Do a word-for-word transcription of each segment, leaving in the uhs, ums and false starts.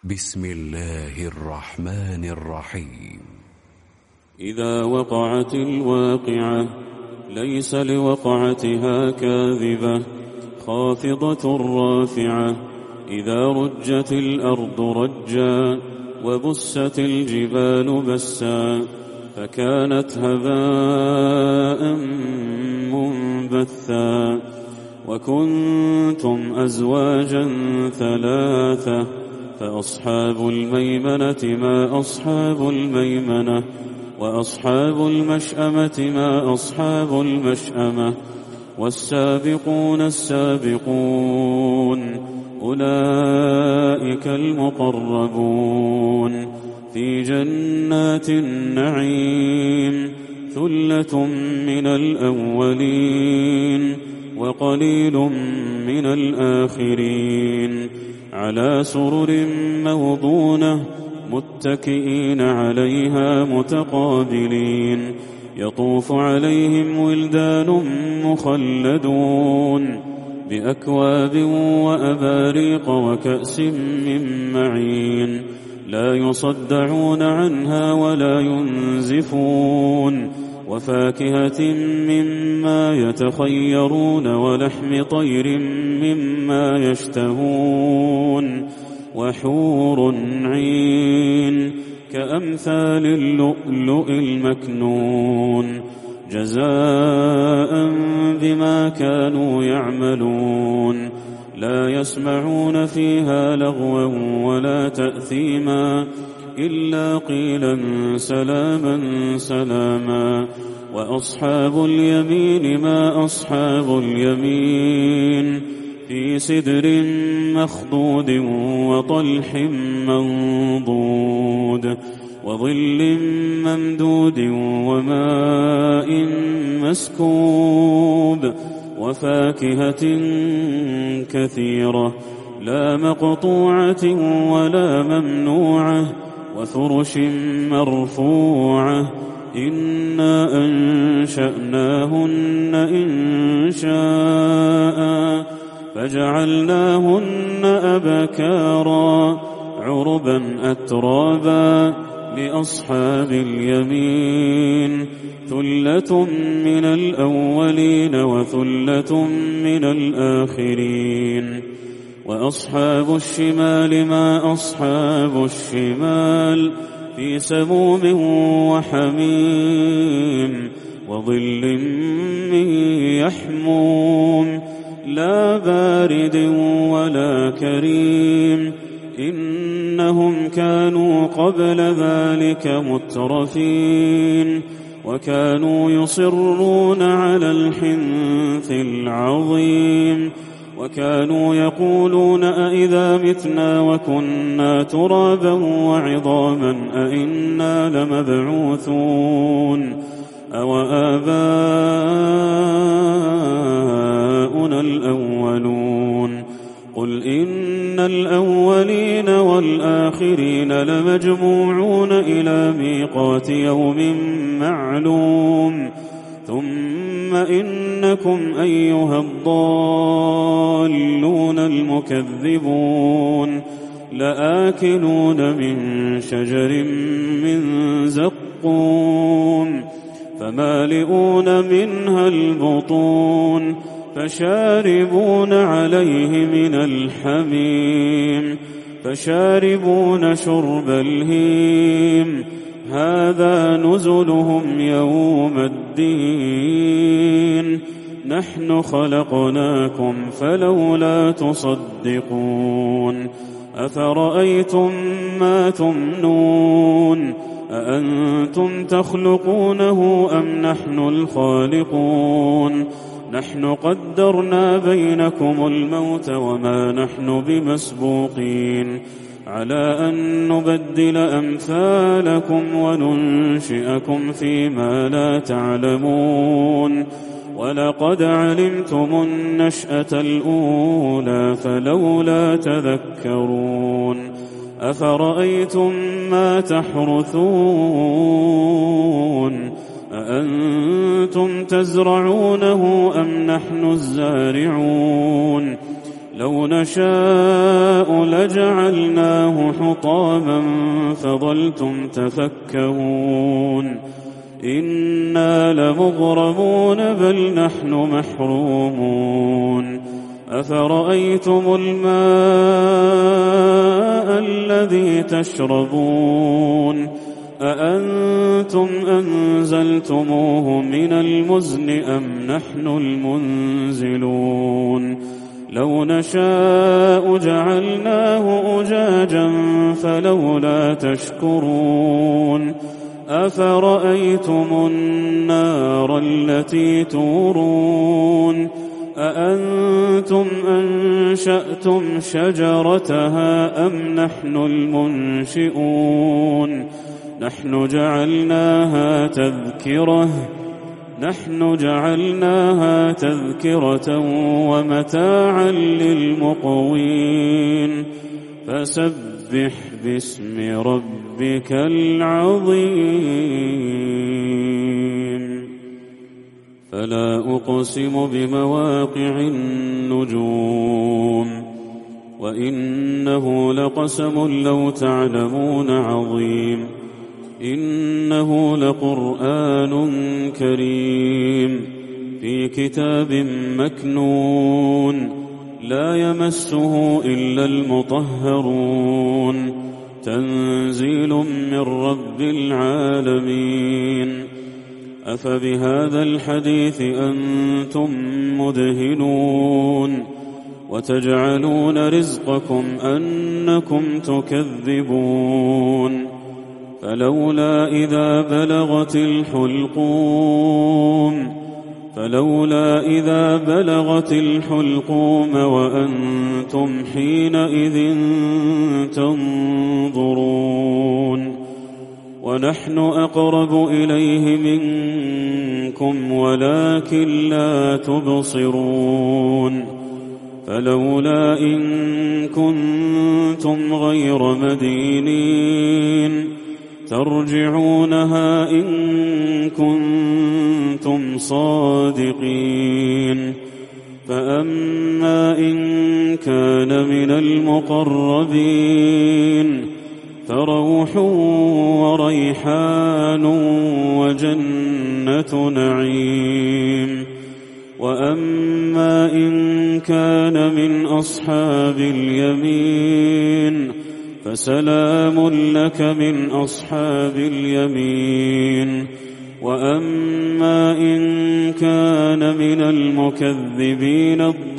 بسم الله الرحمن الرحيم. إذا وقعت الواقعة ليس لوقعتها كاذبة خافضة رافعة. إذا رجت الأرض رجا وبست الجبال بسا فكانت هباء منبثا. وكنتم أزواجا ثلاثة فأصحاب الميمنة ما أصحاب الميمنة وأصحاب المشأمة ما أصحاب المشأمة. والسابقون السابقون أولئك المقربون في جنات النعيم ثلة من الأولين وقليل من الآخرين. على سرر موضونة متكئين عليها متقابلين. يطوف عليهم ولدان مخلدون بأكواب وأباريق وكأس من معين. لا يصدعون عنها ولا ينزفون. وفاكهة مما يتخيرون ولحم طير مما يشتهون. وحور عين كأمثال اللؤلؤ المكنون جزاء بما كانوا يعملون. لا يسمعون فيها لغوا ولا تأثيما إلا قيلا سلاما سلاما. وأصحاب اليمين ما أصحاب اليمين في سدر مخضود وطلح منضود وظل ممدود وماء مسكوب وفاكهة كثيرة لا مقطوعة ولا ممنوعة وفرش مرفوعة. إنا أنشأناهن إنشاء فجعلناهن أبكارا عربا أترابا لأصحاب اليمين ثلة من الأولين وثلة من الآخرين. وأصحاب الشمال ما أصحاب الشمال في سموم وحميم وظل من يحموم لا بارد ولا كريم. إنهم كانوا قبل ذلك مترفين وكانوا يصرون على الحنث العظيم. وكانوا يقولون أئذا متنا وكنا ترابا وعظاما أئنا لمبعوثون أو آباؤنا الأولون. قل إن الأولين والآخرين لمجموعون إلى ميقات يوم معلوم. ثم إنكم أيها الضالون المكذبون لآكلون من شجر من زقوم فمالئون منها البطون فشاربون عليه من الحميم فشاربون شرب الهيم. هذا نزلهم يوم الدين. نحن خلقناكم فلولا تصدقون. أفرأيتم ما تمنون أأنتم تخلقونه أم نحن الخالقون. نحن قدرنا بينكم الموت وما نحن بمسبوقين على أن نبدل أمثالكم وننشئكم فيما لا تعلمون. ولقد علمتم النشأة الأولى فلولا تذكرون. أفرأيتم ما تحرثون أأنتم تزرعونه أم نحن الزارعون. لو نشاء لجعلناه حطاما فظلتم تفكهون إنا لمغرمون بل نحن محرومون أفرأيتم الماء الذي تشربون أأنتم أنزلتموه من المزن أم نحن المنزلون لو نشاء جعلناه أجاجا فلولا تشكرون أفرأيتم النار التي تورون أأنتم أنشأتم شجرتها أم نحن المنشئون نحن جعلناها تذكرة نحن جعلناها تذكرة ومتاعا للمقوين فسبح باسم ربك العظيم فلا أقسم بمواقع النجوم وإنه لقسم لو تعلمون عظيم إنه لقرآن كريم في كتاب مكنون لا يمسه إلا المطهرون تنزيل من رب العالمين أفبهذا الحديث أنتم مدهنون وتجعلون رزقكم أنكم تكذبون فلولا إذا بلغت الحلقوم فلولا إذا بلغت الحلقوم وأنتم حينئذ تنظرون ونحن أقرب إليه منكم ولكن لا تبصرون فلولا إن كنتم غير مدينين ترجعونها إن كنتم صادقين فأما إن كان من المقربين فروح وريحان وجنة نعيم وأما إن كان من أصحاب اليمين فسلام لك من أصحاب اليمين وأما إن كان من المكذبين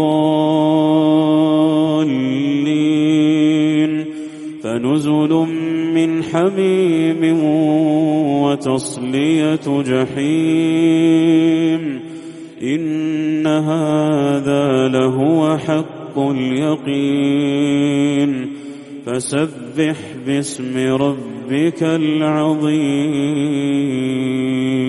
الضالين فنزل من حميم وتصلية جحيم إن هذا لهو حق اليقين فسبح باسم ربك العظيم